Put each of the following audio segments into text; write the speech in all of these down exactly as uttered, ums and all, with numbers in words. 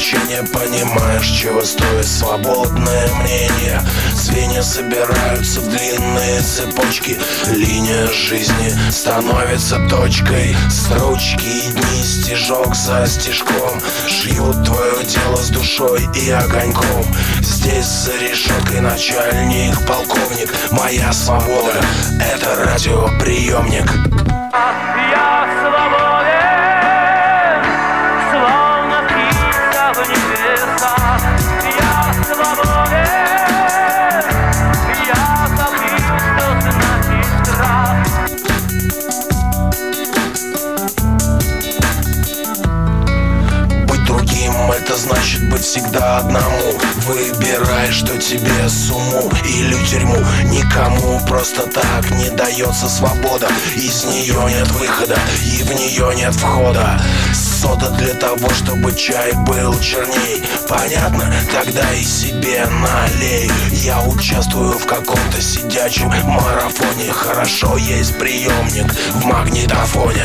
вообще не понимаешь, чего стоит свободное мнение. Звенья собираются в длинные цепочки, линия жизни становится точкой. Строчки и дни, стежок за стежком, шьют твое дело с душой и огоньком. Здесь за решеткой начальник, полковник. Моя свобода — это радиоприемник. Я свободен, словно птица в небесах. Я свободен, я забыл, что значит страх. Быть другим — это значит быть всегда одному. Выбирай, что тебе с уму или тюрьму. Никому просто так не дается свобода. Из нее нет выхода и в нее нет входа. Сода для того, чтобы чай был черней. Понятно? Тогда и себе налей. Я участвую в каком-то сидячем марафоне. Хорошо, есть приемник в магнитофоне.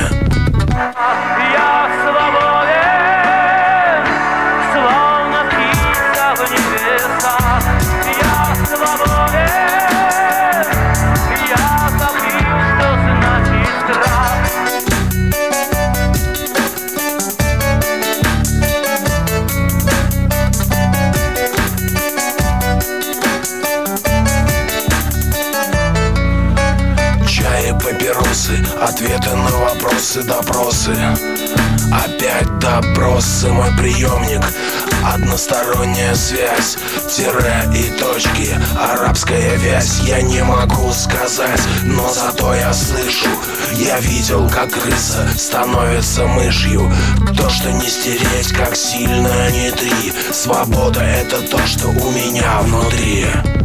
Я свободен, словно птица в небесах. Я свободен, я забыл, что значит страх. Чай и папиросы, ответы на вопросы, допросы. Опять допросы, мой приемник. Односторонняя связь, тире и точки, арабская вязь. Я не могу сказать, но зато я слышу. Я видел, как крыса становится мышью. То, что не стереть, как сильно не три. Свобода — это то, что у меня внутри.